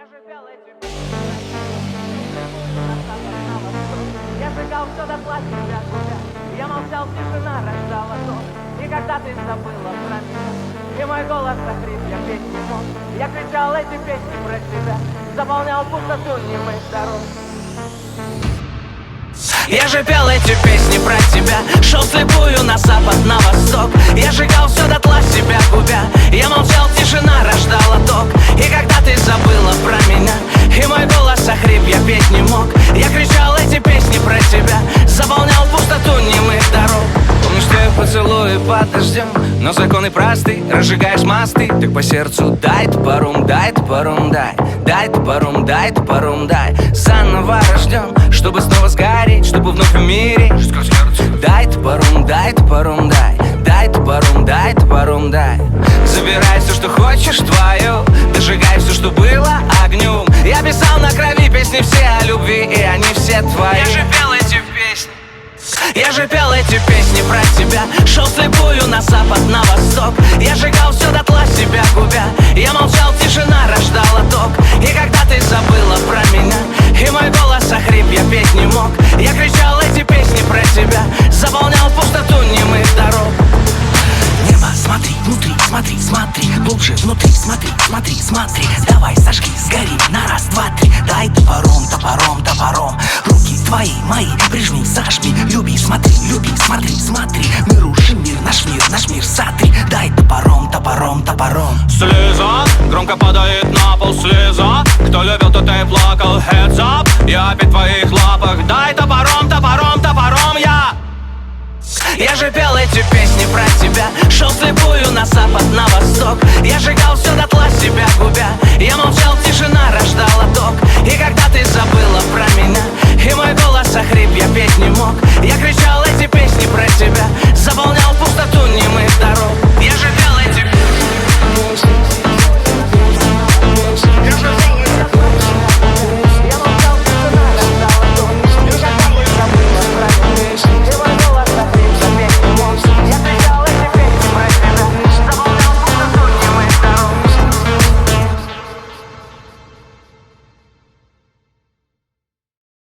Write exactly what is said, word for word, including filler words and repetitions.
Я же пел эти песни, я сжигал все дотла тебя, губя. Я молчал, тишина рождала сон. И когда ты забыла про меня, и мой голос охрип, я петь не мог. Я кричал эти песни про тебя, заполнял пустоту немых дорог. Я же пел эти песни про тебя, шел слепую на запад, на восток. Я сжигал все дотла себя, губя. Я молчал, тишина рождала ток. И когда ты забыла про меня, и мой голос охрип, я петь не мог. Я кричал эти песни про тебя, заполнял пустоту немых дорог. Помнишь, ты поцелуи под дождем, но законы просты, разжигаешь мосты. Так по сердцу дай топором, дай топором, дай. Дай топором, дай топором, дай. Заново рожден, чтобы снова сгореть, чтобы вновь умереть. Дай топором, дай топором, дай. Дай топором, дай топором, дай. Забирай все, что хочешь, твое. Дожигай все, что было огнем. Я писал на крови песни все о любви, и они все твои. Я же пел эти песни. Я же пел эти песни про тебя, шел слепую на запад, на восток. Я сжигал все дотла себя, губя. Я молчал, тишина рождала ток. И когда ты забыла про меня, и мой голос охрип, я петь не мог. Я кричал эти песни про тебя, заполнял пустоту немых дорог. Небо, смотри, внутри, смотри, смотри, глубже внутри, смотри, смотри, смотри. Давай, сожги, сгори, на раз, два, три. Дай топором, топором, топором. Руки твои, мои, прижми, зажми. Люби, смотри, люби, смотри, смотри. Мы рушим мир, наш мир, наш мир, сотри. Дай топором, топором, топором. Слеза громко падает на пол, слеза. Кто любил, тот и плакал, heads up. Я опять в твоих лапах. Дай топором, топором, топором я. Я же пел эти песни про тебя, шел слепую на запад, на восток. Я сжигал все дотла себя, губя. Я молчал, тишина рождала ток. И когда ты забыла про меня, и мой голос охрип, я петь не мог.